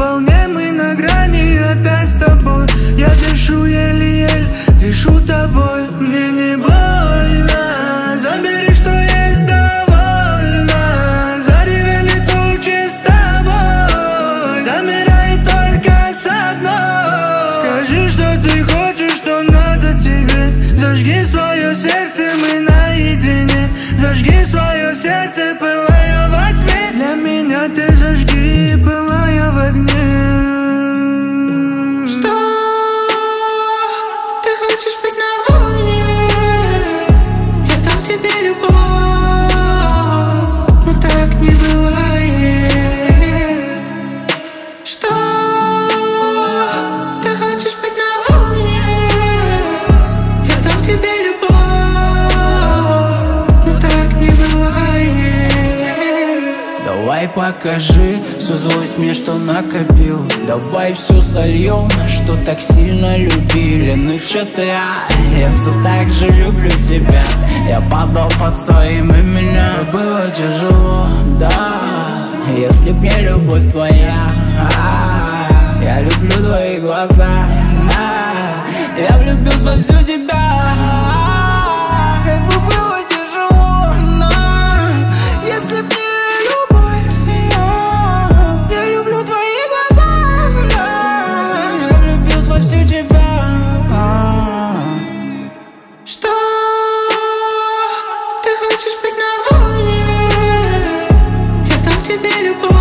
волне, мы на грани, опять с тобой. Я дышу еле-еле, дышу тобой. Мне не больно, забери, что есть, довольно. Заревели тучи с тобой, замирай только с одной. Скажи, что ты хочешь, что надо тебе. Зажги свое сердце, мы наедине. Зажги свое сердце, пылая во тьме. Для меня ты зажги, пылая в огне. Что? Ты хочешь быть на волне? Я дал тебе любовь, но так не бывает. Что? Ты хочешь быть на волне? Я дал тебе любовь, но так не бывает. Давай покажи всю злость мне, что накопил. Давай все сольем, что так сильно любили. Ну чё ты, я все так же люблю тебя. Я падал под своим именем. Было тяжело, да, если б не любовь твоя. Я люблю твои глаза, я влюбился во всю тебя. Как бы было тяжело, но если б не любовь, я люблю твои глаза, я влюбился во всю тебя. Что? Ты хочешь быть на волне? Я дал тебе любовь.